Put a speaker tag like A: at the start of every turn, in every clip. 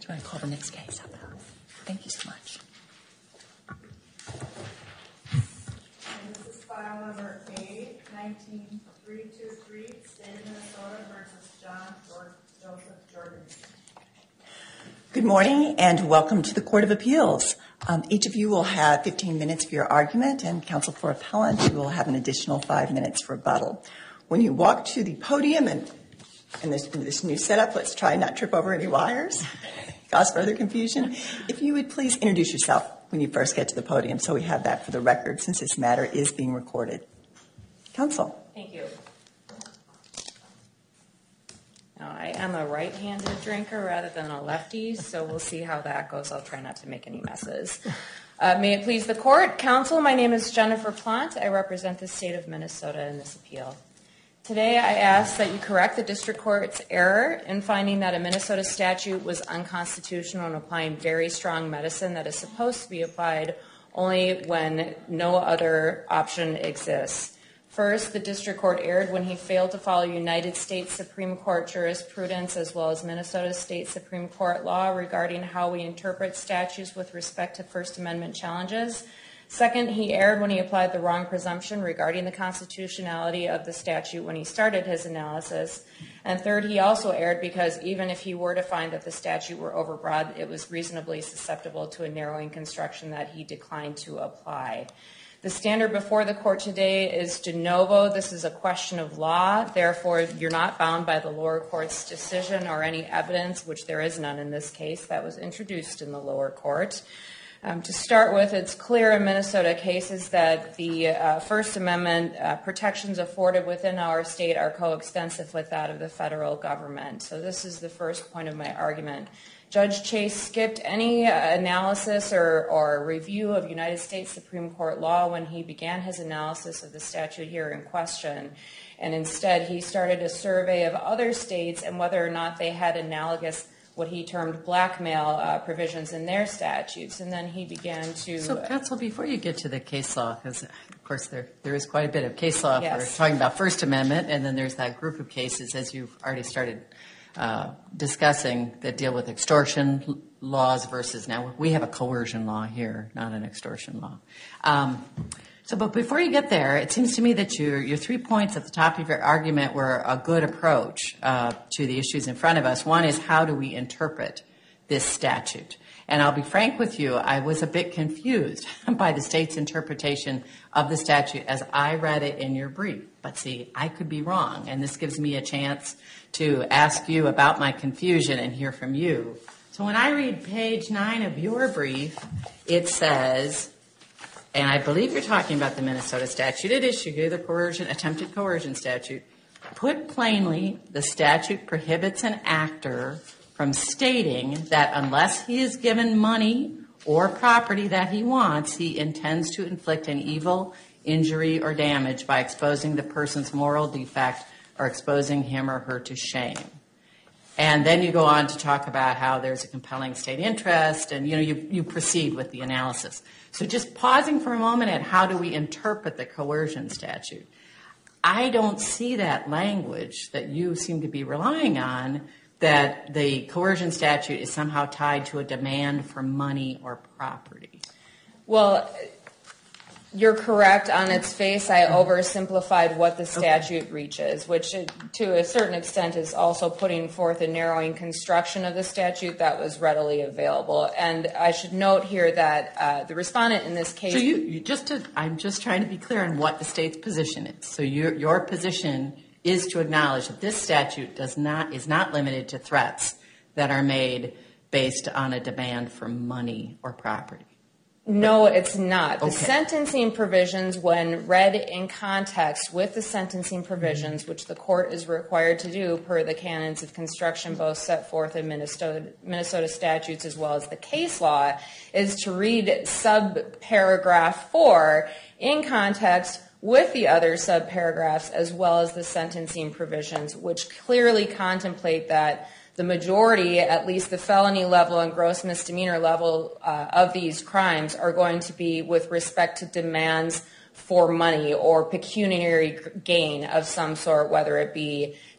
A: you want to call the next case? Thank you so much.
B: And this is file number A-19-323, State of Minnesota versus John Joseph Jordan.
A: Good morning and welcome to the Court of Appeals. Each of you will have 15 minutes for your argument, and counsel for appellant, you will have an additional 5 minutes for rebuttal. When you walk to the podium and this new setup, let's try not trip over any wires, cause further confusion. If you would please introduce yourself when you first get to the podium so we have that for the record since this matter is being recorded. Counsel.
C: Thank you. Now, I am a right-handed drinker rather than a lefty, so we'll see how that goes. I'll try not to make any messes. May it please the court. Counsel, my name is Jennifer Plant. I represent the state of Minnesota in this appeal. Today, I ask that you correct the district court's error in finding that a Minnesota statute was unconstitutional and applying very strong medicine that is supposed to be applied only when no other option exists. First, the district court erred when he failed to follow United States Supreme Court jurisprudence as well as Minnesota State Supreme Court law regarding how we interpret statutes with respect to First Amendment challenges. Second, he erred when he applied the wrong presumption regarding the constitutionality of the statute when he started his analysis. And third, he also erred because even if he were to find that the statute were overbroad, it was reasonably susceptible to a narrowing construction that he declined to apply. The standard before the court today is de novo. This is a question of law. Therefore, you're not bound by the lower court's decision or any evidence, which there is none in this case, that was introduced in the lower court. To start with, it's clear in Minnesota cases that the First Amendment protections afforded within our state are coextensive with that of the federal government. So this is the first point of my argument. Judge Chase skipped any analysis or review of United States Supreme Court law when he began his analysis of the statute here in question. And instead, he started a survey of other states and whether or not they had analogous what he termed blackmail provisions in their statutes. And then he began to...
D: So, counsel, before you get to the case law, because, of course, there is quite a bit of case law
C: Yes.
D: for talking about First Amendment, and then there's that group of cases, as you've already started discussing, that deal with extortion laws versus now we have a coercion law here, not an extortion law. But before you get there, it seems to me that your 3 points at the top of your argument were a good approach to the issues in front of us. One is, how do we interpret this statute? And I'll be frank with you, I was a bit confused by the state's interpretation of the statute as I read it in your brief. But see, I could be wrong, and this gives me a chance to ask you about my confusion and hear from you. So when I read page 9 of your brief, it says... And I believe you're talking about the Minnesota statute at issue, the attempted coercion statute. Put plainly, the statute prohibits an actor from stating that unless he is given money or property that he wants, he intends to inflict an evil, injury, or damage by exposing the person's moral defect or exposing him or her to shame. And then you go on to talk about how there's a compelling state interest, and you proceed with the analysis. So just pausing for a moment at how do we interpret the coercion statute. I don't see that language that you seem to be relying on, that the coercion statute is somehow tied to a demand for money or property.
C: Well, you're correct on its face. I oversimplified what the statute reaches, which to a certain extent is also putting forth a narrowing construction of the statute that was readily available. And I should note here that the respondent in this case...
D: So I'm just trying to be clear on what the state's position is. So your position is to acknowledge that this statute is not limited to threats that are made based on a demand for money or property.
C: No, it's not.
D: Okay.
C: The sentencing provisions, when read in context with the sentencing provisions, which the court is required to do per the canons of construction, both set forth in Minnesota statutes as well as the case law, is to read subparagraph 4 in context with the other subparagraphs as well as the sentencing provisions, which clearly contemplate that the majority, at least the felony level and gross misdemeanor level of these crimes, are going to be with respect to demands for money or pecuniary gain of some sort, whether it be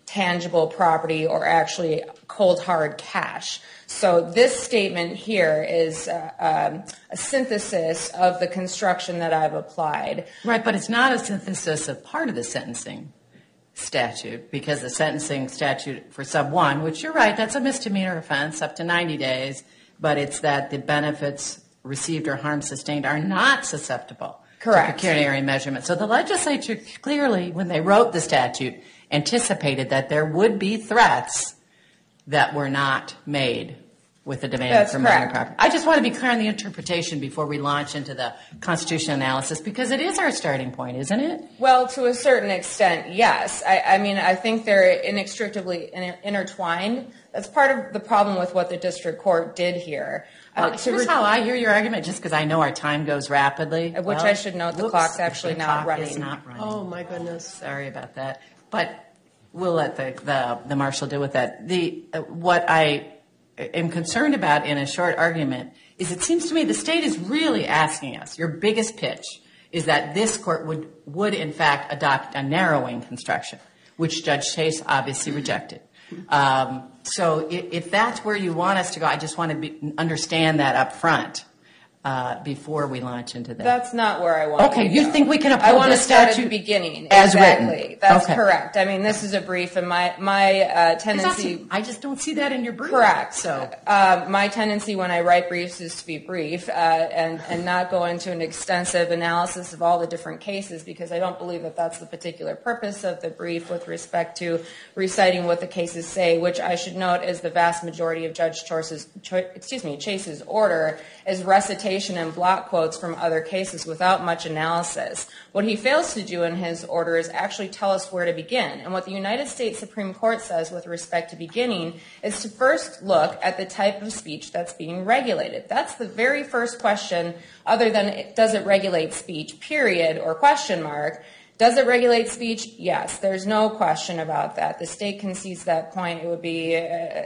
C: tangible property or actually cold hard cash. So this statement here is a synthesis of the construction that I've applied.
D: Right, but it's not a synthesis of part of the sentencing statute, because the sentencing statute for sub 1, which you're right, that's a misdemeanor offense up to 90 days, but it's that the benefits received or harm sustained are not susceptible
C: Correct.
D: to pecuniary measurement. So the legislature clearly, when they wrote the statute, anticipated that there would be threats that were not made with the demand
C: That's
D: for money or
C: correct.
D: property. I just want to be clear on the interpretation before we launch into the constitutional analysis, because it is our starting point, isn't it?
C: Well, to a certain extent, yes. I mean, I think they're inextricably intertwined. That's part of the problem with what the district court did here.
D: Here's how I hear your argument, just because I know our time goes rapidly.
C: Which I should note, the clock's actually not running.
D: It's not running.
E: Oh, my goodness.
D: Sorry about that. But we'll let the marshal deal with that. What I am concerned about in a short argument is it seems to me the state is really asking us, your biggest pitch is that this court would in fact adopt a narrowing construction, which Judge Chase obviously rejected. So if that's where you want us to go, I just want to understand that up front before we launch into that.
C: That's not where I want to
D: Okay,
C: go.
D: you think we can
C: I
D: uphold
C: want
D: the
C: to start at
D: statute
C: the beginning.
D: as
C: Exactly.
D: written?
C: That's
D: Okay.
C: correct. I mean, this is a brief, and my tendency...
D: I just don't see that in your brief.
C: Correct.
D: So
C: my tendency when I write briefs is to be brief and not go into an extensive analysis of all the different cases, because I don't believe that that's the particular purpose of the brief with respect to reciting what the cases say, which I should note is the vast majority of Judge Chase's order is recitation and block quotes from other cases without much analysis. What he fails to do in his order is actually tell us where to begin. And what the United States Supreme Court says with respect to beginning is to first look at the type of speech that's being regulated. That's the very first question, other than does it regulate speech, period, or question mark. Does it regulate speech? Yes, there's no question about that. The state concedes that point. It would be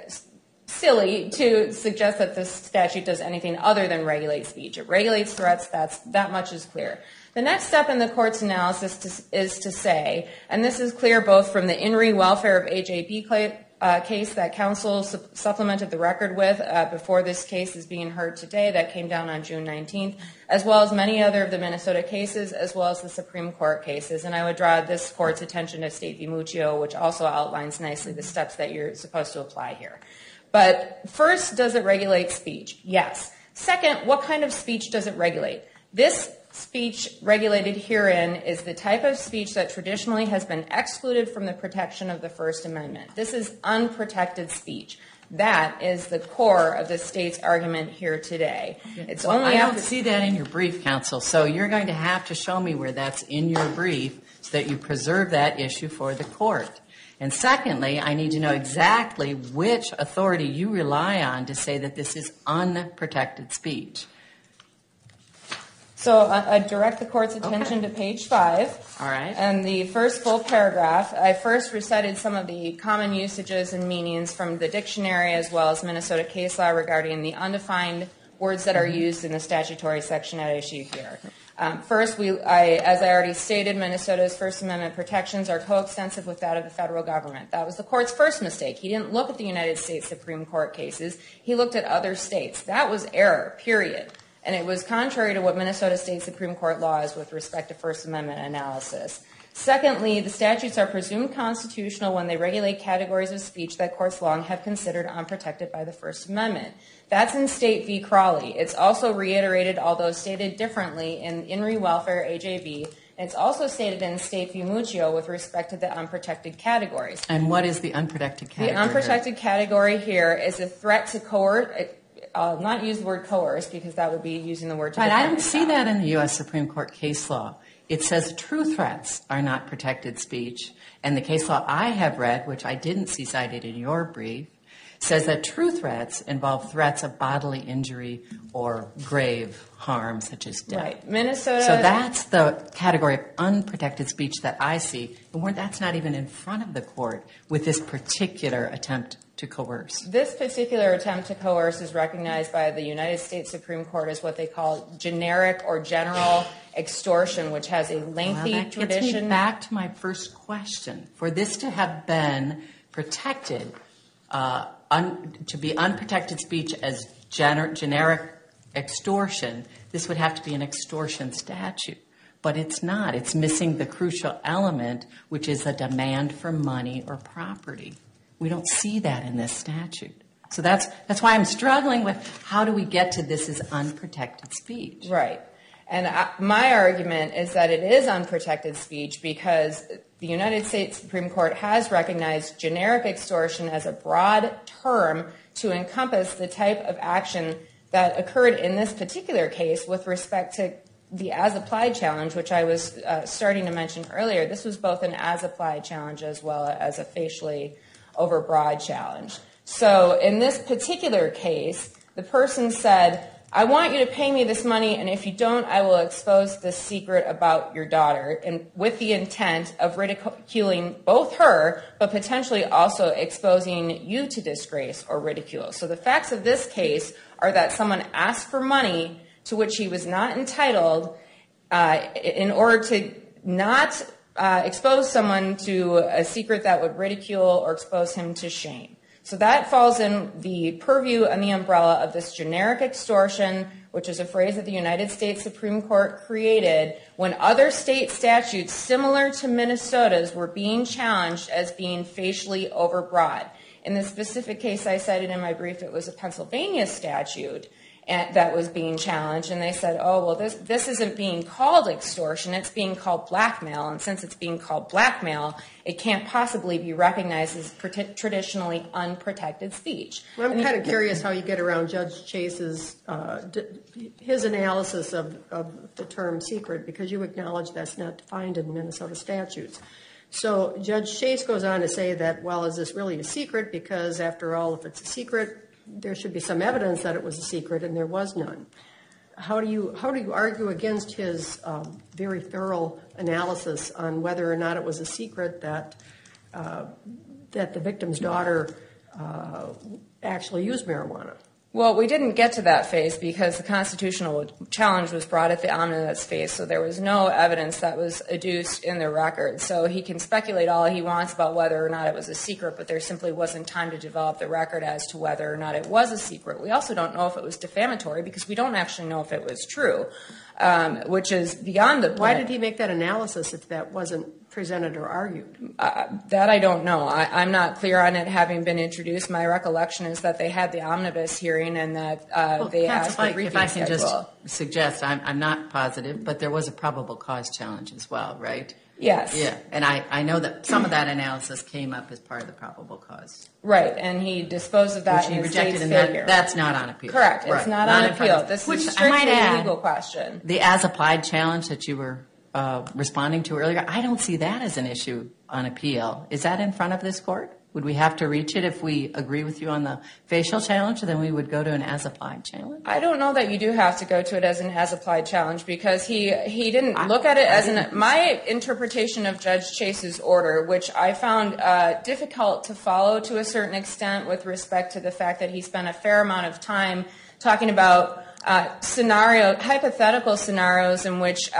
C: silly to suggest that this statute does anything other than regulate speech. It regulates threats. That much is clear. The next step in the court's analysis is to say, and this is clear both from the In Re Welfare of AJB case that counsel supplemented the record with before this case is being heard today, that came down on June 19th, as well as many other of the Minnesota cases, as well as the Supreme Court cases. And I would draw this court's attention to State v. Muccio, which also outlines nicely the steps that you're supposed to apply here. But first, does it regulate speech? Yes. Second, what kind of speech does it regulate? This speech regulated herein is the type of speech that traditionally has been excluded from the protection of the First Amendment. This is unprotected speech. That is the core of the state's argument here today. It's only
D: I don't see that in your brief, counsel. So you're going to have to show me where that's in your brief so that you preserve that issue for the court. And secondly, I need to know exactly which authority you rely on to say that this is unprotected speech.
C: So I direct the court's attention to page 5.
D: All right.
C: And the first full paragraph, I first recited some of the common usages and meanings from the dictionary as well as Minnesota case law regarding the undefined words that are used in the statutory section at issue here. First, as I already stated, Minnesota's First Amendment protections are coextensive with that of the federal government. That was the court's first mistake. He didn't look at the United States Supreme Court cases. He looked at other states. That was error, period. And it was contrary to what Minnesota State Supreme Court law is with respect to First Amendment analysis. Secondly, the statutes are presumed constitutional when they regulate categories of speech that courts long have considered unprotected by the First Amendment. That's in State v. Crawley. It's also reiterated, although stated differently, in Re Welfare AJB. And it's also stated in State v. Muccio with respect to the unprotected categories.
D: And what is the unprotected category?
C: The unprotected category here is a threat to coerce. I'll not use the word coerce because that would be using the word to
D: But I
C: defend
D: don't see
C: itself.
D: that in the U.S. Supreme Court case law. It says true threats are not protected speech. And the case law I have read, which I didn't see cited in your brief, says that true threats involve threats of bodily injury or grave harm, such as death.
C: Right. Minnesota.
D: So that's the category of unprotected speech that I see. And that's not even in front of the court with this particular attempt to coerce?
C: This particular attempt to coerce is recognized by the United States Supreme Court as what they call generic or general extortion, which has a lengthy
D: that
C: tradition.
D: gets me back to my first question. For this to have been protected, to be unprotected speech as generic extortion, this would have to be an extortion statute. But it's not. It's missing the crucial element, which is a demand for money or property. We don't see that in this statute. So that's why I'm struggling with how do we get to this as unprotected speech.
C: Right. And my argument is that it is unprotected speech because the United States Supreme Court has recognized generic extortion as a broad term to encompass the type of action that occurred in this particular case with respect to the as-applied challenge, which I was starting to mention earlier. This was both an as-applied challenge as well as a facially overbroad challenge. So in this particular case, the person said, I want you to pay me this money, and if you don't, I will expose this secret about your daughter, and with the intent of ridiculing both her, but potentially also exposing you to disgrace or ridicule. So the facts of this case are that someone asked for money to which he was not entitled in order to not expose someone to a secret that would ridicule or expose him to shame. So that falls in the purview and the umbrella of this generic extortion, which is a phrase that the United States Supreme Court created when other state statutes similar to Minnesota's were being challenged as being facially overbroad. In the specific case I cited in my brief, it was a Pennsylvania statute that was being challenged, and they said, oh, well, this isn't being called extortion, it's being called blackmail, and since it's being called blackmail, it can't possibly be recognized as traditionally unprotected speech.
E: Well, I'm kind of curious how you get around Judge Chase's his analysis of the term secret, because you acknowledge that's not defined in Minnesota statutes. So Judge Chase goes on to say that, well, is this really a secret? Because after all, if it's a secret, there should be some evidence that it was a secret, and there was none. How do you argue against his very thorough analysis on whether or not it was a secret that the victim's daughter actually used marijuana?
C: Well, we didn't get to that phase because the constitutional challenge was brought at the omnibus phase, so there was no evidence that was adduced in the record. So he can speculate all he wants about whether or not it was a secret, but there simply wasn't time to develop the record as to whether or not it was a secret. We also don't know if it was defamatory because we don't actually know if it was true, which is beyond the point.
E: Why did he make that analysis if that wasn't presented or argued?
C: That I don't know. I'm not clear on it having been introduced. My recollection is that they had the omnibus hearing and that they asked for a briefing schedule. If I can just
D: suggest, I'm not positive, but there was a probable cause challenge as well, right?
C: Yes.
D: Yeah, and I know that some of that analysis came up as part of the probable cause.
C: Right, and he disposed of that in the state's failure.
D: That's not on appeal.
C: Correct,
D: right.
C: It's not on appeal. This is strictly a legal question.
D: The as-applied challenge that you were responding to earlier, I don't see that as an issue on appeal. Is that in front of this court? Would we have to reach it if we agree with you on the facial challenge, then we would go to an as-applied challenge?
C: I don't know that you do have to go to it as an as-applied challenge because he didn't look at it as my interpretation of Judge Chase's order, which I found difficult to follow to a certain extent with respect to the fact that he spent a fair amount of time talking about hypothetical scenarios in which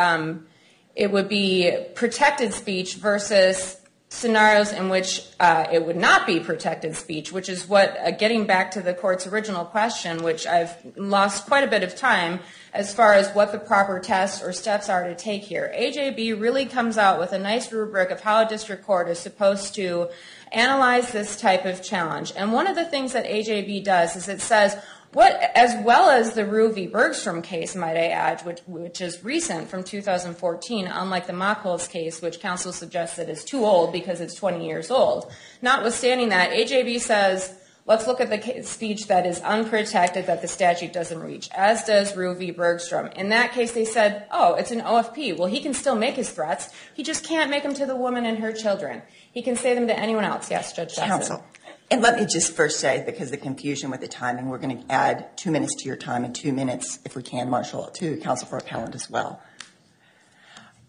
C: it would be protected speech versus scenarios in which it would not be protected speech, which is what, getting back to the court's original question, which I've lost quite a bit of time as far as what the proper tests or steps are to take here. AJB really comes out with a nice rubric of how a district court is supposed to analyze this type of challenge. And one of the things that AJB does is it says, as well as the Rue v. Bergstrom case, might I add, which is recent from 2014, unlike the Mockholz case, which counsel suggested is too old because it's 20 years old. Notwithstanding that, AJB says, let's look at the speech that is unprotected that the statute doesn't reach, as does Rue v. Bergstrom. In that case, they said, oh, it's an OFP. Well, he can still make his threats. He just can't make them to the woman and her children. He can say them to anyone else. Yes, Judge Jackson.
A: Counsel. And let me just first say, because of the confusion with the timing, we're going to add 2 minutes to your time and 2 minutes, if we can, Marshall, to counsel for appellant as well.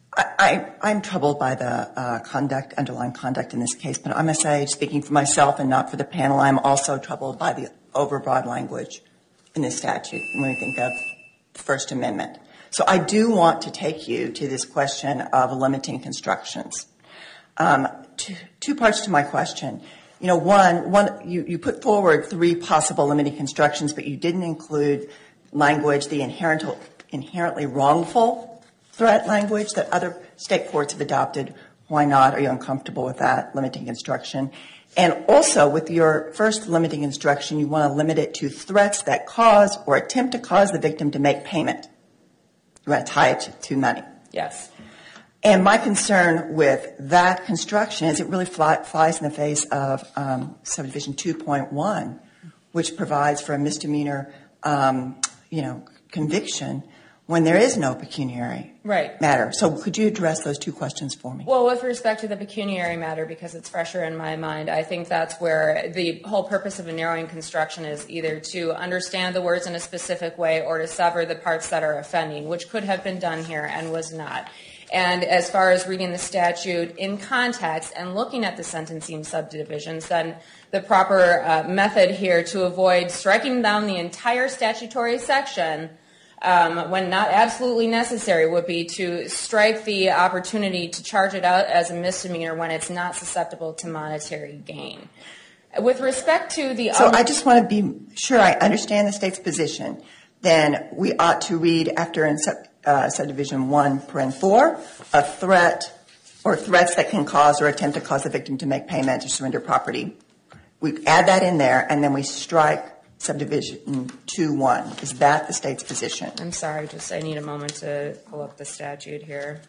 A: I'm troubled by the underlying conduct in this case, but I must say, speaking for myself and not for the panel, I'm also troubled by the overbroad language in this statute when we think of the First Amendment. So I do want to take you to this question of limiting constructions. Two parts to my question. One, you put forward 3 possible limiting constructions, but you didn't include language, the inherently wrongful threat language that other state courts have adopted. Why not? Are you uncomfortable with that limiting construction? And also, with your first limiting instruction, you want to limit it to threats that cause or attempt to cause the victim to make payment. You want to tie it to money.
C: Yes.
A: And my concern with that construction is it really flies in the face of Subdivision 2.1, which provides for a misdemeanor, conviction when there is no pecuniary matter. So could you address those 2 questions for me?
C: Well, with respect to the pecuniary matter, because it's fresher in my mind, I think that's where the whole purpose of a narrowing construction is either to understand the words in a specific way or to sever the parts that are offending, which could have been done here and was not. And as far as reading the statute in context and looking at the sentencing subdivisions, then the proper method here to avoid striking down the entire statutory section when not absolutely necessary would be to strike the opportunity to charge it out as a misdemeanor when it's not susceptible to monetary gain. With respect to the...
A: So I just want to be sure I understand the state's position. Then we ought to read after in Subdivision 1(4) a threat or threats that can cause or attempt to cause the victim to make payment or surrender property. We add that in there, and then we strike Subdivision 2(1). Is that the state's position?
C: I'm sorry, I need a moment to pull up the statute here.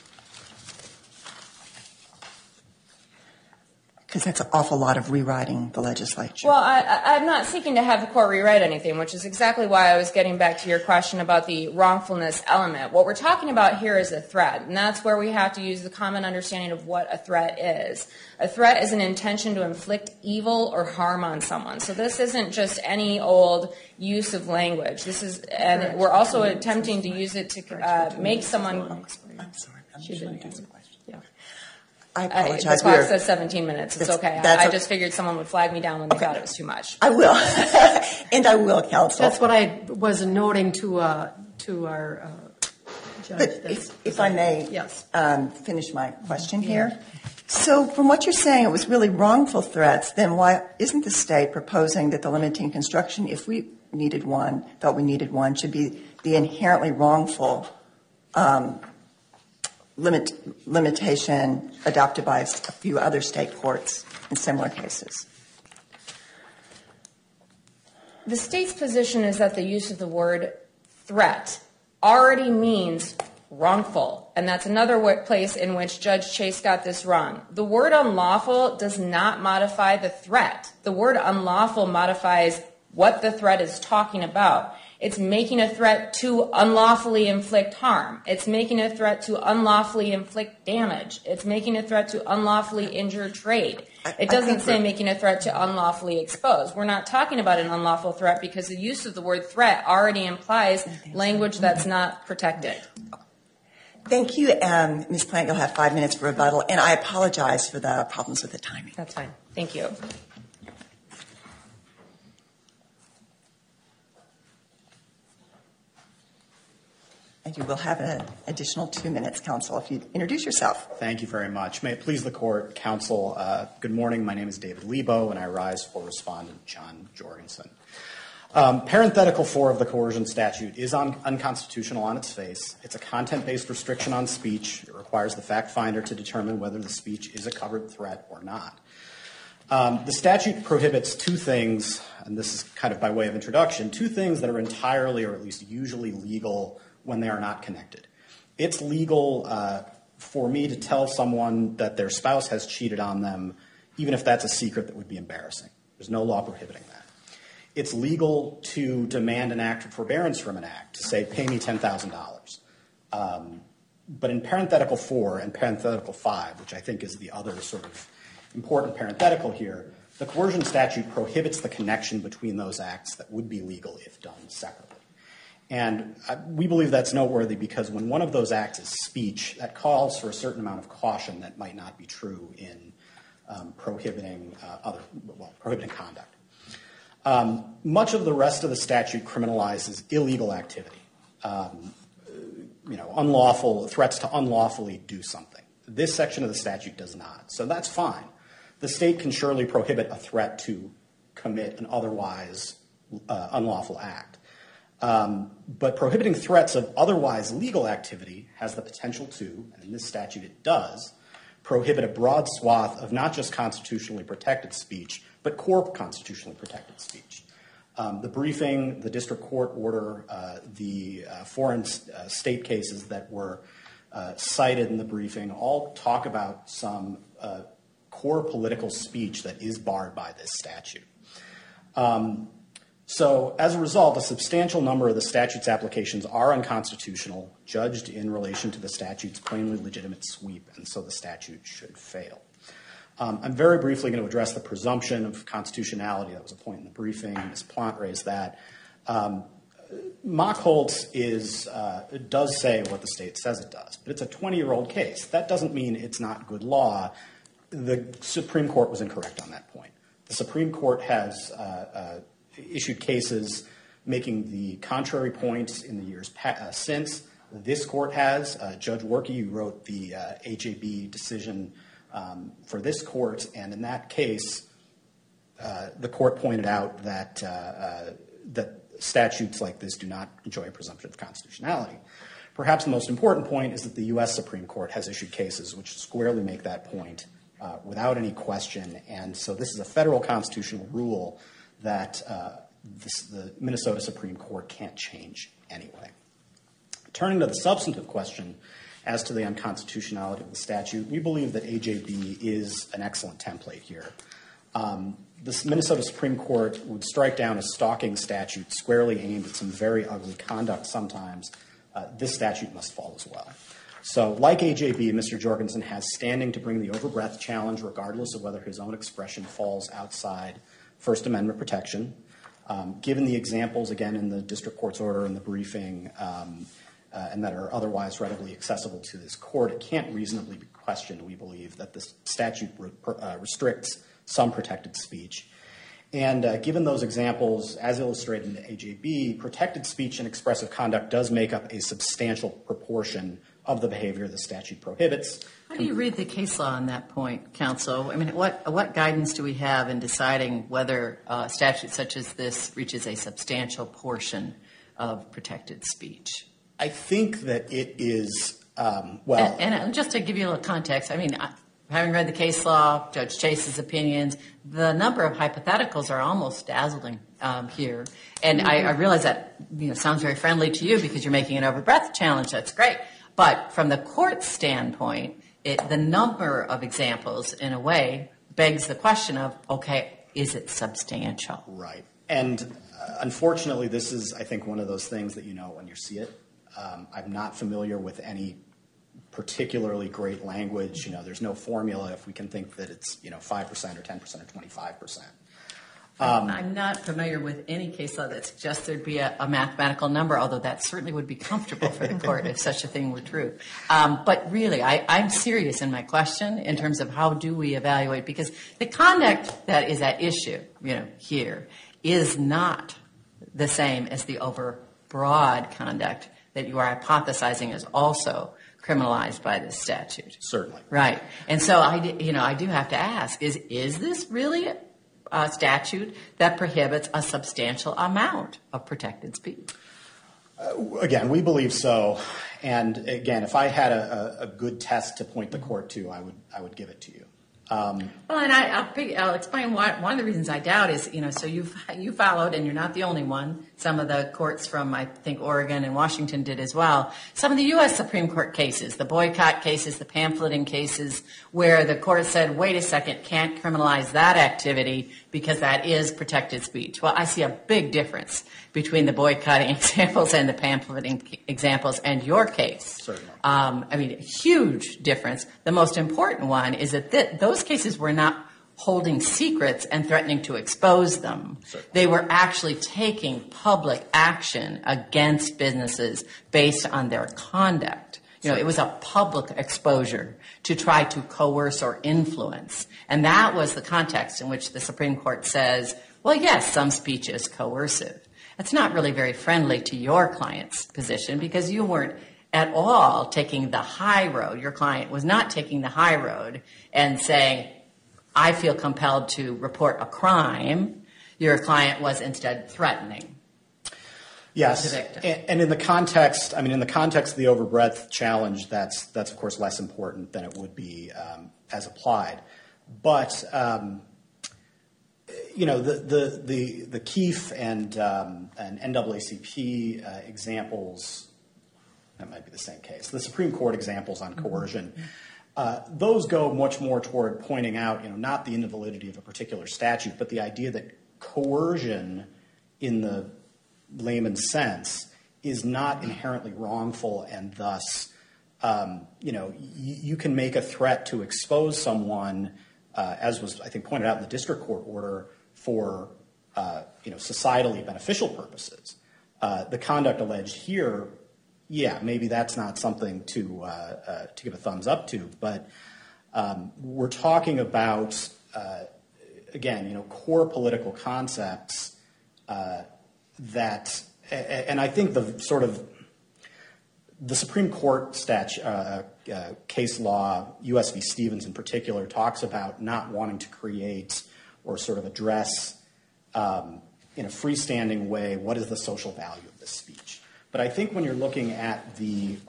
A: Because that's an awful lot of rewriting the legislature.
C: Well, I'm not seeking to have the court rewrite anything, which is exactly why I was getting back to your question about the wrongfulness element. What we're talking about here is a threat, and that's where we have to use the common understanding of what a threat is. A threat is an intention to inflict evil or harm on someone. So this isn't just any old use of language. This is, and we're also attempting to use it to make someone...
A: I'm sorry.
E: She didn't answer the question. Yeah.
A: I apologize.
C: The clock says 17 minutes. It's okay. I just figured someone would flag me down when they thought it was too much.
A: I will. And I will, counsel.
E: That's what I was noting to our judge.
A: But if I may
E: yes.
A: Finish my question here. So from what you're saying, it was really wrongful threats. Then why isn't the state proposing that the limiting construction, if we needed one, thought we needed one, should be the inherently wrongful limitation adopted by a few other state courts in similar cases?
C: The state's position is that the use of the word threat already means wrongful, and that's another place in which Judge Chase got this wrong. The word unlawful does not modify the threat. The word unlawful modifies what the threat is talking about. It's making a threat to unlawfully inflict harm. It's making a threat to unlawfully inflict damage. It's making a threat to unlawfully injure trade. It doesn't say making a threat to unlawfully expose. We're not talking about an unlawful threat because the use of the word threat already implies language that's not protected.
A: Thank you, Ms. Plant. You'll have 5 minutes for rebuttal, and I apologize for the problems with the timing.
C: That's fine. Thank you.
A: And you will have an additional 2 minutes, counsel, if you introduce yourself.
F: Thank you very much. May it please the court, counsel, good morning. My name is David Lebo, and I rise for respondent John Jorgensen. Parenthetical 4 of the coercion statute is unconstitutional on its face. It's a content-based restriction on speech. It requires the fact finder to determine whether the speech is a covered threat or not. The statute prohibits 2 things, and this is kind of by way of introduction, 2 things that are entirely or at least usually legal when they are not connected. It's legal for me to tell someone that their spouse has cheated on them, even if that's a secret that would be embarrassing. There's no law prohibiting that. It's legal to demand an act of forbearance from an act, to say, pay me $10,000. But in parenthetical 4 and parenthetical 5, which I think is the other sort of important parenthetical here, the coercion statute prohibits the connection between those acts that would be legal if done separately. And we believe that's noteworthy because when one of those acts is speech, that calls for a certain amount of caution that might not be true in prohibiting conduct. Much of the rest of the statute criminalizes illegal activity, unlawful threats to unlawfully do something. This section of the statute does not, so that's fine. The state can surely prohibit a threat to commit an otherwise unlawful act. But prohibiting threats of otherwise legal activity has the potential to, and in this statute it does, prohibit a broad swath of not just constitutionally protected speech, but core constitutionally protected speech. The briefing, the district court order, the foreign state cases that were cited in the briefing all talk about some core political speech that is barred by this statute. So as a result, a substantial number of the statute's applications are unconstitutional, judged in relation to the statute's plainly legitimate sweep, and so the statute should fail. I'm very briefly going to address the presumption of constitutionality. That was a point in the briefing. Ms. Plant raised that. Mockholtz does say what the state says it does, but it's a 20-year-old case. That doesn't mean it's not good law. The Supreme Court was incorrect on that point. The Supreme Court has issued cases making the contrary points in the years since. This court has. Judge Workey, who wrote the AJB decision for this court, and in that case, the court pointed out that statutes like this do not enjoy a presumption of constitutionality. Perhaps the most important point is that the U.S. Supreme Court has issued cases which squarely make that point without any question, and so this is a federal constitutional rule that the Minnesota Supreme Court can't change anyway. Turning to the substantive question as to the unconstitutionality of the statute, we believe that AJB is an excellent template here. The Minnesota Supreme Court would strike down a stalking statute squarely aimed at some very ugly conduct sometimes. This statute must fall as well. So like AJB, Mr. Jorgensen has standing to bring the overbreadth challenge regardless of whether his own expression falls outside First Amendment protection. Given the examples, again, in the district court's order and the briefing, and that are otherwise readily accessible to this court, it can't reasonably be questioned, we believe, that this statute restricts some protected speech. And given those examples, as illustrated in AJB, protected speech and expressive conduct does make up a substantial proportion of the behavior the statute prohibits.
D: How do you read the case law on that point, counsel? I mean, what guidance do we have in deciding whether a statute such as this reaches a substantial portion of protected speech?
F: I think that it is,
D: And just to give you a little context, I mean, having read the case law, Judge Chase's opinions, the number of hypotheticals are almost dazzling here. And I realize that sounds very friendly to you because you're making an overbreadth challenge. That's great. But from the court's standpoint, the number of examples, in a way, begs the question of, okay, is it substantial?
F: Right. And unfortunately, this is, I think, one of those things that you know when you see it. I'm not familiar with any particularly great language. There's no formula if we can think that it's 5% or 10% or 25%.
D: I'm not familiar with any case law that suggests there'd be a mathematical number, although that certainly would be comfortable for the court if such a thing were true. But really, I'm serious in my question in terms of how do we evaluate, because the conduct that is at issue, here is not the same as the overbroad conduct that you are hypothesizing is also criminalized by this statute.
F: Certainly.
D: Right. And so I do have to ask, is this really a statute that prohibits a substantial amount of protected speech?
F: Again, we believe so. And again, if I had a good test to point the court to, I would give it to you.
D: Well, and I'll explain why. One of the reasons I doubt is, so you followed, and you're not the only one. Some of the courts from, I think, Oregon and Washington did as well. Some of the U.S. Supreme Court cases, the boycott cases, the pamphleting cases, where the court said, wait a second, can't criminalize that activity because that is protected speech. Well, I see a big difference between the boycotting examples and the pamphleting examples and your case.
F: Certainly.
D: A huge difference. The most important one is that those cases were not holding secrets and threatening to expose them.
F: Certainly.
D: They were actually taking public action against businesses based on their conduct. You know, it was a public exposure to try to coerce or influence. And that was the context in which the Supreme Court says, well, yes, some speech is coercive. That's not really very friendly to your client's position because you weren't at all taking the high road. Your client was not taking the high road and saying, I feel compelled to report a crime. Your client was instead threatening.
F: Yes,
D: the victim.
F: And in the context, of the overbreadth challenge, that's of course less important than it would be as applied. But the Keefe and NAACP examples, that might be the same case. The Supreme Court examples on coercion, those go much more toward pointing out, not the invalidity of a particular statute, but the idea that coercion in the layman's sense is not inherently wrongful, and thus, you can make a threat to expose someone, as was, I think, pointed out in the district court order, for societally beneficial purposes. The conduct alleged here, maybe that's not something to give a thumbs up to, but we're talking about again, core political concepts that, and I think the Supreme Court case law, U.S. v. Stevens in particular, talks about not wanting to create or sort of address in a freestanding way what is the social value of this speech. But I think when you're looking at the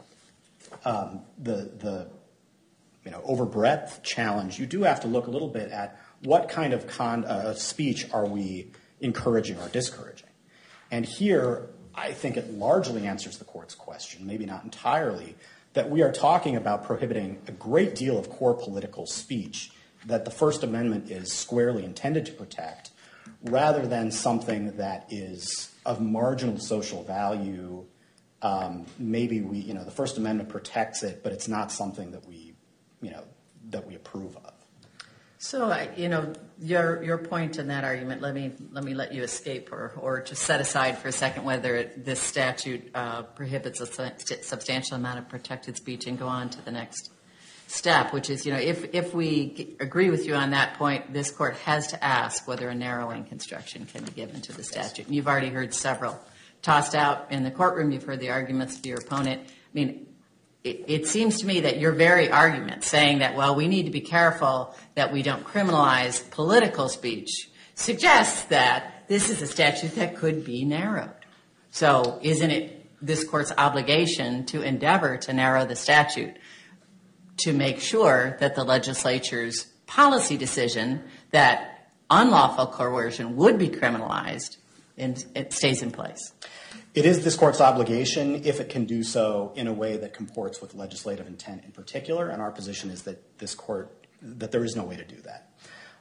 F: overbreadth challenge, you do have to look a little bit at what kind of speech are we encouraging or discouraging. And here, I think it largely answers the court's question, maybe not entirely, that we are talking about prohibiting a great deal of core political speech that the First Amendment is squarely intended to protect, rather than something that is of marginal social value. Maybe the First Amendment protects it, but it's not something that we approve of.
D: So, your point in that argument, let me let you escape or just set aside for a second whether this statute prohibits a substantial amount of protected speech and go on to the next step, which is, if we agree with you on that point, this court has to ask whether a narrowing construction can be given to the statute. And you've already heard several tossed out in the courtroom. You've heard the arguments of your opponent. It seems to me that your very argument saying that, well, we need to be careful that we don't criminalize political speech suggests that this is a statute that could be narrowed. So isn't it this court's obligation to endeavor to narrow the statute to make sure that the legislature's policy decision that unlawful coercion would be criminalized and it stays in place?
F: It is this court's obligation if it can do so in a way that comports with legislative intent in particular, and our position is that that there is no way to do that.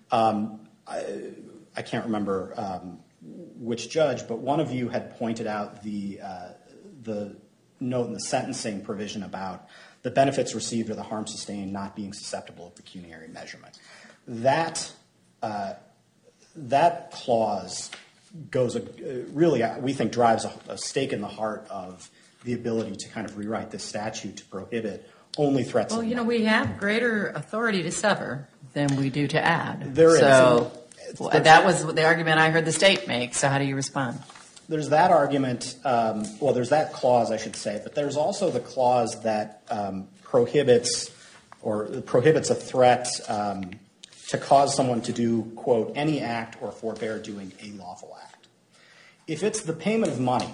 F: I can't remember which judge, but one of you had pointed out the note in the sentencing provision about the benefits received or the harm sustained not being susceptible of pecuniary measurement. That clause really, we think, drives a stake in the heart of the ability to kind of rewrite this statute to prohibit only threats.
D: Well, we have greater authority to sever than we do to add.
F: There is.
D: So that was the argument I heard the state make. So how do you respond?
F: There's that argument. There's that clause, I should say, but there's also the clause that prohibits a threat to cause someone to do, quote, any act or forbear doing a lawful act. If it's the payment of money,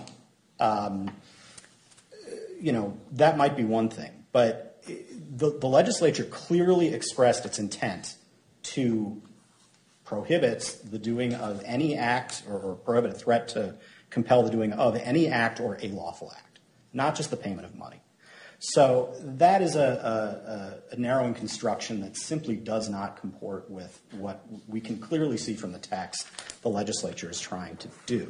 F: that might be one thing. But the legislature clearly expressed its intent to prohibit the doing of any act or prohibit a threat to compel the doing of any act or a lawful act, not just the payment of money. So that is a narrowing construction that simply does not comport with what we can clearly see from the text the legislature is trying to do.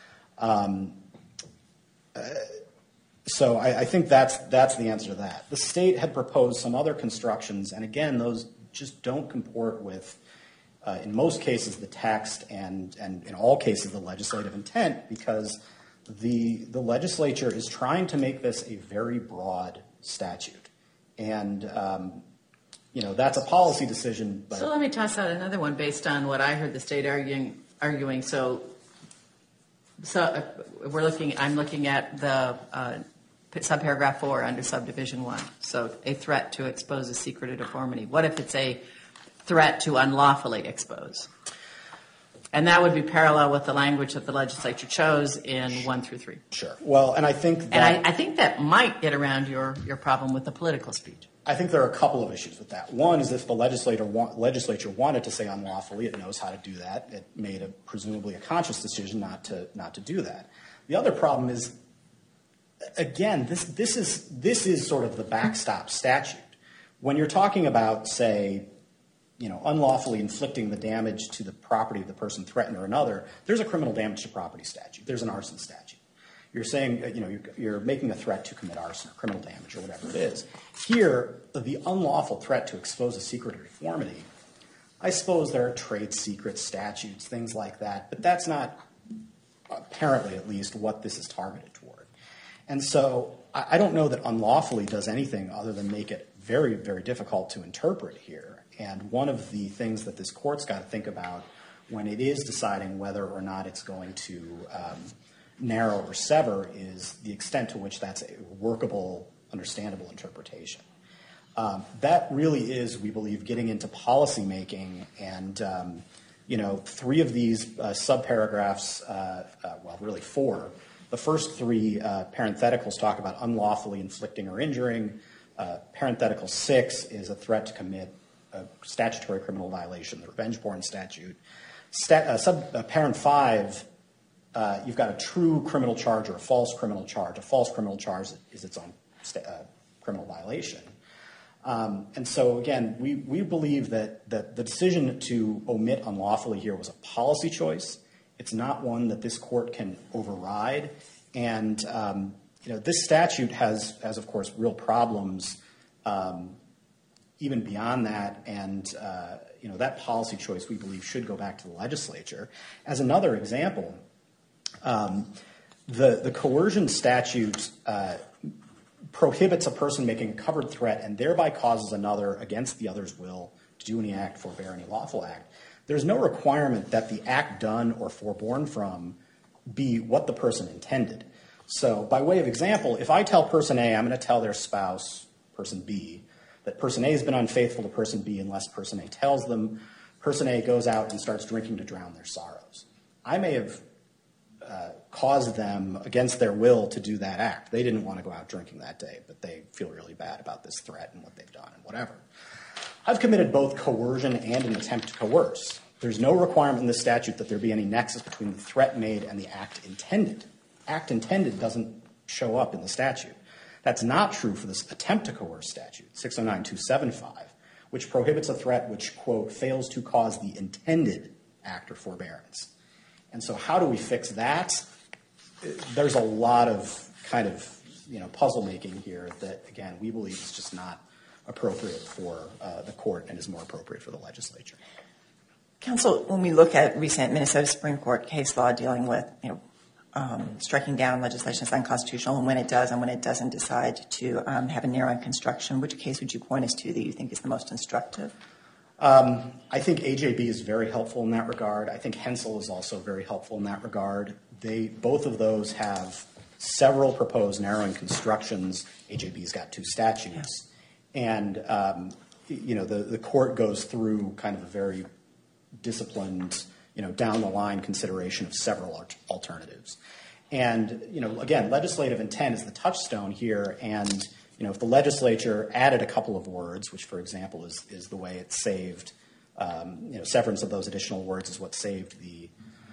F: So I think that's the answer to that. The state had proposed some other constructions, and again, those just don't comport with in most cases the text and in all cases the legislative intent, because the legislature is trying to make this a very broad statute. And, that's a policy decision. But
D: So let me toss out another one based on what I heard the state arguing. So I'm looking at the subparagraph 4 under subdivision 1. So a threat to expose a secret or deformity. What if it's a threat to unlawfully expose? And that would be parallel with the language that the legislature chose in 1 through 3.
F: Sure. Well, and I think that...
D: And I think that might get around your problem with the political speech.
F: I think there are a couple of issues with that. One is if the legislature wanted to say unlawfully, it knows how to do that. It made presumably a conscious decision not to do that. The other problem is, again, this is sort of the backstop statute. When you're talking about, say, unlawfully inflicting the damage to the property of the person threatened or another, there's a criminal damage to property statute. There's an arson statute. You're saying, you're making a threat to commit arson or criminal damage or whatever it is. Here, the unlawful threat to expose a secret or deformity, I suppose there are trade secret statutes, things like that, but that's not, apparently at least, what this is targeted toward. And so I don't know that unlawfully does anything other than make it very, very difficult to interpret here. And one of the things that this court's got to think about when it is deciding whether or not it's going to narrow or sever is the extent to which that's a workable, understandable interpretation. That really is, we believe, getting into policy making, and 3 of these subparagraphs, well, really 4. The first 3 parentheticals talk about unlawfully inflicting or injuring. Parenthetical 6 is a threat to commit a statutory criminal violation, the revenge-porn statute. Parent 5, you've got a true criminal charge or a false criminal charge. A false criminal charge is its own criminal violation. And so, again, we believe that the decision to omit unlawfully here was a policy choice. It's not one that this court can override. And, this statute has, of course, real problems even beyond that. And, that policy choice, we believe, should go back to the legislature. As another example, the coercion statute prohibits a person making a covered threat and thereby causes another against the other's will to do any act, forbear any lawful act. There's no requirement that the act done or forborne from be what the person intended. So by way of example, if I tell person A, I'm going to tell their spouse, person B, that person A has been unfaithful to person B unless person A tells them, person A goes out and starts drinking to drown their sorrows. I may have caused them against their will to do that act. They didn't want to go out drinking that day, but they feel really bad about this threat and what they've done and whatever. I've committed both coercion and an attempt to coerce. There's no requirement in this statute that there be any nexus between the threat made and the act intended. Act intended doesn't show up in the statute. That's not true for this attempt to coerce statute, 609-275, which prohibits a threat which, quote, fails to cause the intended act or forbearance. And so how do we fix that? There's a lot of kind of, puzzle making here that, again, we believe is just not appropriate for the court and is more appropriate for the legislature.
A: Counsel, when we look at recent Minnesota Supreme Court case law dealing with, striking down legislation as unconstitutional and when it does and when it doesn't decide to have a narrow construction, which case would you point us to that you think is the most instructive?
F: I think AJB is very helpful in that regard. I think Hensel is also very helpful in that regard. Both of those have several proposed narrowing constructions. AJB's got 2 statutes. And, the court goes through kind of a very disciplined, down the line consideration of several alternatives. And, again, legislative intent is the touchstone here. And, if the legislature added a couple of words, which, for example, is the way it saved, severance of those additional words is what saved the,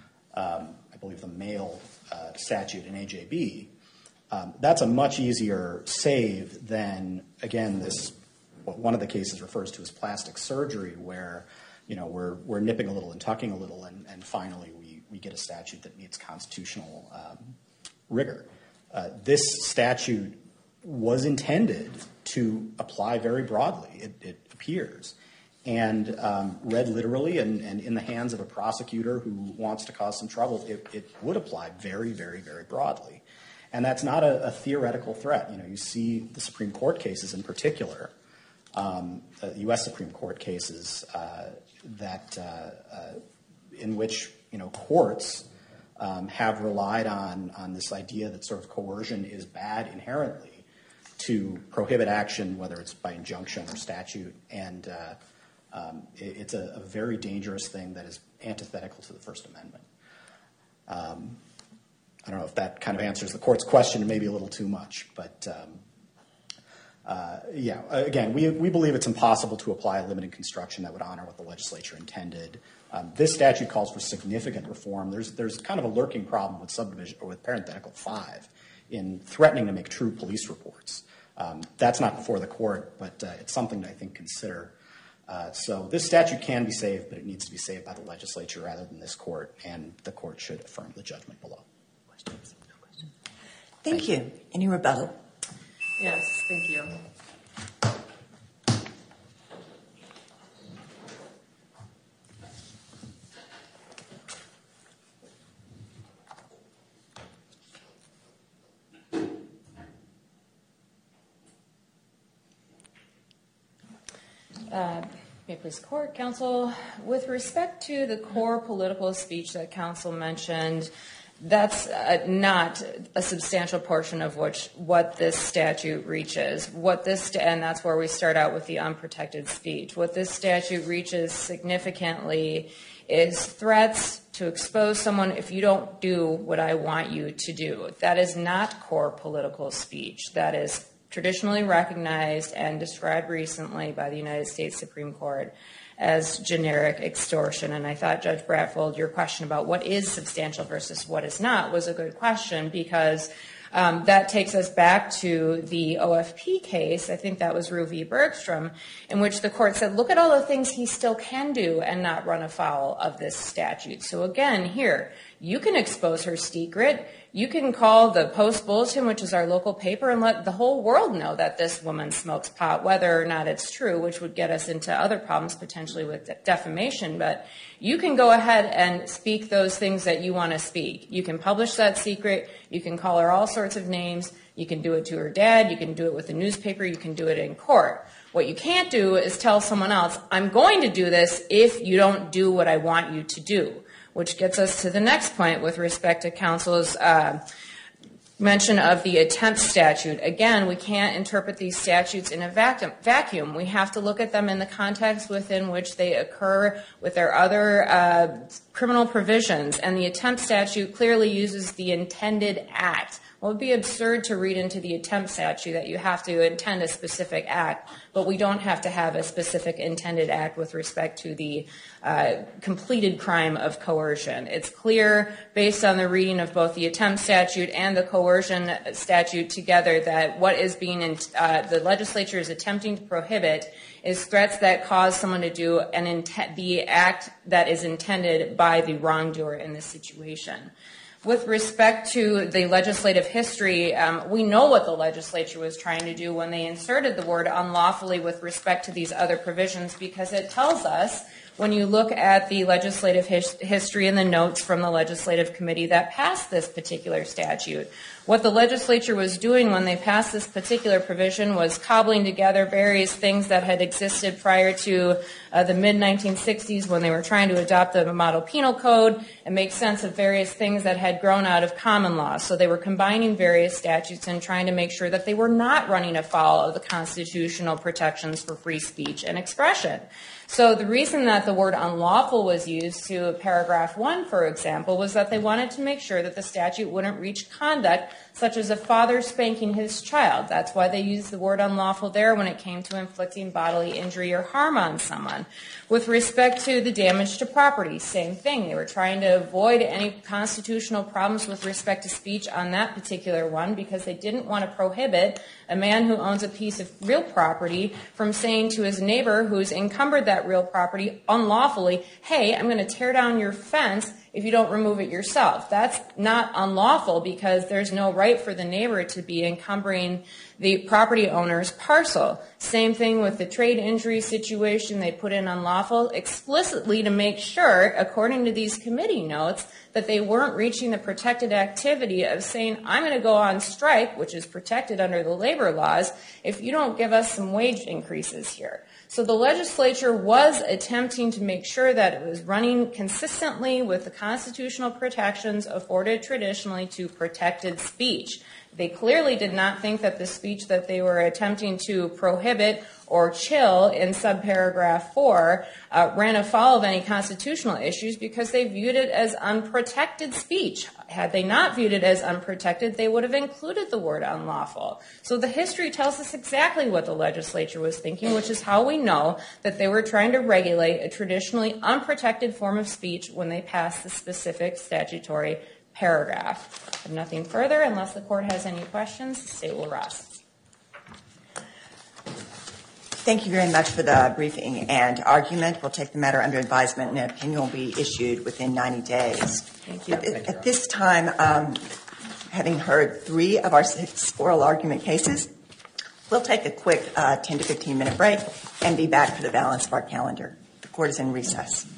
F: I believe, the mail statute in AJB, that's a much easier save than, again, what one of the cases refers to as plastic surgery, where, we're nipping a little and tucking a little, and finally we get a statute that meets constitutional rigor. This statute was intended to apply very broadly, it appears. And read literally and in the hands of a prosecutor who wants to cause some trouble, it would apply very, very, very broadly. And that's not a theoretical threat. You see the Supreme Court cases in particular, U.S. Supreme Court cases in which courts have relied on this idea that sort of coercion is bad inherently to prohibit action, whether it's by injunction or statute, and it's a very dangerous thing that is antithetical to the First Amendment. I don't know if that kind of answers the court's question, maybe a little too much, but again, we believe it's impossible to apply a limited construction that would honor what the legislature intended. This statute calls for significant reform. There's kind of a lurking problem with subdivision or with Parenthetical 5 in threatening to make true police reports. That's not before the court, but it's something to, I think, consider. So this statute can be saved, but it needs to be saved by the legislature rather than this court, and the court should affirm the judgment below. Questions? No questions?
A: Thank you. Any rebuttal?
C: Yes, thank you. May it please the court, counsel. With respect to the core political speech that counsel mentioned, that's not a substantial portion of what this statute reaches. And that's where we start out with the unprotected speech. What this statute reaches significantly is threats to expose someone if you don't do what I want you to do. That is not core political speech. That is traditionally recognized and described recently by the United States Supreme Court as generic extortion. And I thought, Judge Bradfield, your question about what is substantial versus what is not was a good question, because that takes us back to the OFP case. I think that was Rue v. Bergstrom, in which the court said, look at all the things he still can do and not run afoul of this statute. So again, here, you can expose her secret. You can call the Post-Bulletin, which is our local paper, and let the whole world know that this woman smokes pot, whether or not it's true, which would get us into other problems potentially with defamation. But you can go ahead and speak those things that you want to speak. You can publish that secret. You can call her all sorts of names. You can do it to her dad. You can do it with the newspaper. You can do it in court. What you can't do is tell someone else, I'm going to do this if you don't do what I want you to do. Which gets us to the next point with respect to counsel's mention of the attempt statute. Again, we can't interpret these statutes in a vacuum. We have to look at them in the context within which they occur with their other criminal provisions. And the attempt statute clearly uses the intended act. Well, it would be absurd to read into the attempt statute that you have to intend a specific act, but we don't have to have a specific intended act with respect to the completed crime of coercion. It's clear, based on the reading of both the attempt statute and the coercion statute together, that what is being the legislature is attempting to prohibit is threats that cause someone to do the act that is intended by the wrongdoer in this situation. With respect to the legislative history, we know what the legislature was trying to do when they inserted the word unlawfully with respect to these other provisions, because it tells us, when you look at the legislative history and the notes from the legislative committee that passed this particular statute, what the legislature was doing when they passed this particular provision was cobbling together various things that had existed prior to the mid-1960s when they were trying to adopt the model penal code and make sense of various things that had grown out of common law. So they were combining various statutes and trying to make sure that they were not running afoul of the constitutional protections for free speech and expression. So the reason that the word unlawful was used to paragraph 1, for example, was that they wanted to make sure that the statute wouldn't reach conduct such as a father spanking his child. That's why they used the word unlawful there when it came to inflicting bodily injury or harm on someone. With respect to the damage to property, same thing. They were trying to avoid any constitutional problems with respect to speech on that particular one because they didn't want to prohibit a man who owns a piece of real property from saying to his neighbor who's encumbered that that real property unlawfully, hey, I'm going to tear down your fence if you don't remove it yourself. That's not unlawful because there's no right for the neighbor to be encumbering the property owner's parcel. Same thing with the trade injury situation. They put in unlawful explicitly to make sure, according to these committee notes, that they weren't reaching the protected activity of saying, I'm going to go on strike, which is protected under the labor laws, if you don't give us some wage increases here. So the legislature was attempting to make sure that it was running consistently with the constitutional protections afforded traditionally to protected speech. They clearly did not think that the speech that they were attempting to prohibit or chill in subparagraph 4 ran afoul of any constitutional issues because they viewed it as unprotected speech. Had they not viewed it as unprotected, they would have included the word unlawful. So the history tells us exactly what the legislature was thinking, which is how we know that they were trying to regulate a traditionally unprotected form of speech when they passed the specific statutory paragraph. I have nothing further. Unless the court has any questions, the state will rest.
A: Thank you very much for the briefing and argument. We'll take the matter under advisement, and an opinion will be issued within 90 days.
C: Thank you.
A: At this time, having heard 3 of our 6 oral argument cases, we'll take a quick 10 to 15 minute break and be back for the balance of our calendar. The court is in recess.